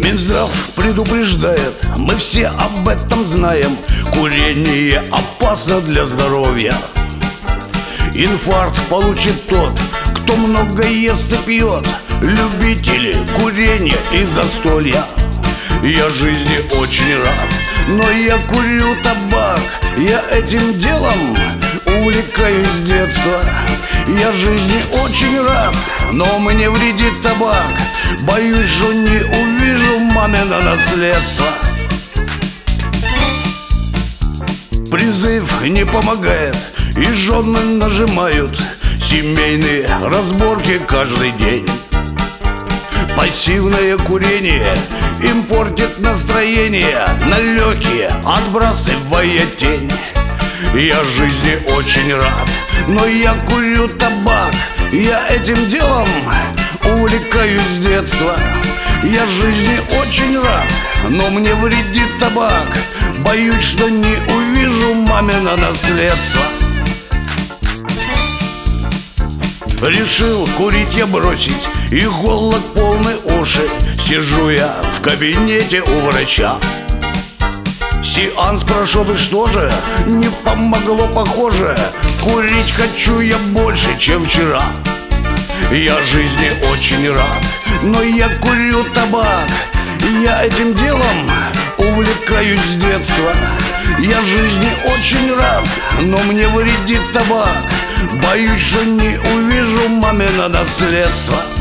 Минздрав предупреждает, мы все об этом знаем: курение опасно для здоровья. Инфаркт получит тот, кто много ест и пьет, любители курения и застолья. Я жизни очень рад, но я курю табак. Я этим делом увлекаюсь с детства. Я жизни очень рад, но мне вредит табак. Боюсь, что не увижу мамино наследство. Призыв не помогает, и жены нажимают семейные разборки каждый день. Пассивное курение им портит настроение на легкие, отбрасывая тень. Я жизни очень рад, но я курю табак. Я этим делом увлекаюсь с детства. Я жизни очень рад, но мне вредит табак. Боюсь, что не увижу мамино наследство. Решил курить я бросить, иголок полны уши. Сижу я в кабинете у врача. Сеанс прошел, и что же? Не помогло, похоже. Курить хочу я больше, чем вчера. Я жизни очень рад, но я курю табак. Я этим делом увлекаюсь с детства. Я жизни очень рад, но мне вредит табак. Боюсь, что не увижу мамино наследство.